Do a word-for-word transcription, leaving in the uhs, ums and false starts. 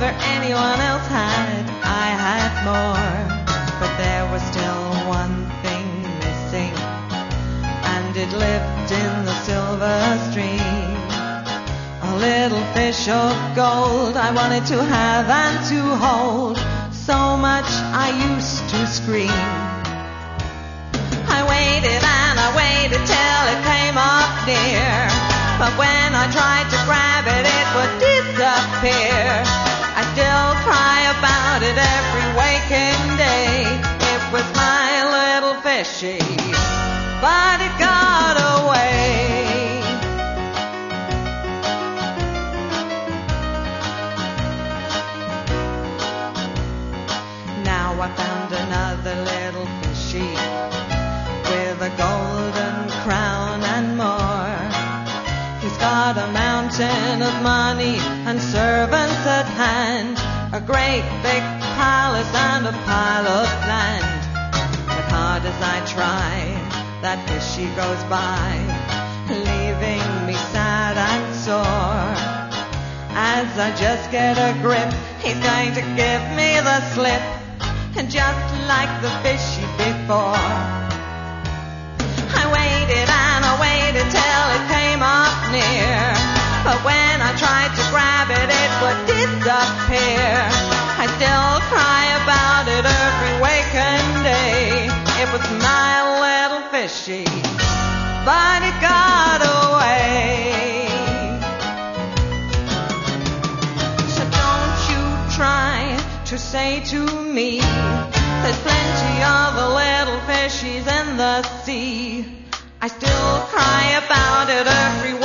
whatever anyone else had, I had more. But there was still one thing missing, and it lived in the silver stream. A little fish of gold I wanted to have and to hold. So much I used to scream. I waited and I waited till it came up near, but when I tried to grab it, it would disappear. I still cry about it every waking day. It was my little fishy, but it got away. Now I found another little fishy with a golden crown and more. He's got a mountain of money and servants at hand, a great big palace and a pile of land. But hard as I try, that fishy goes by, leaving me sad and sore. As I just get a grip, he's going to give me the slip, and just like the fishy before. I waited and I waited till it came up near, but when I tried to grab it, it would disappear. I still cry about it every waking day. It was my little fishy, but it got away. So don't you try to say to me, there's plenty of the little fishies in the sea. I still cry about it every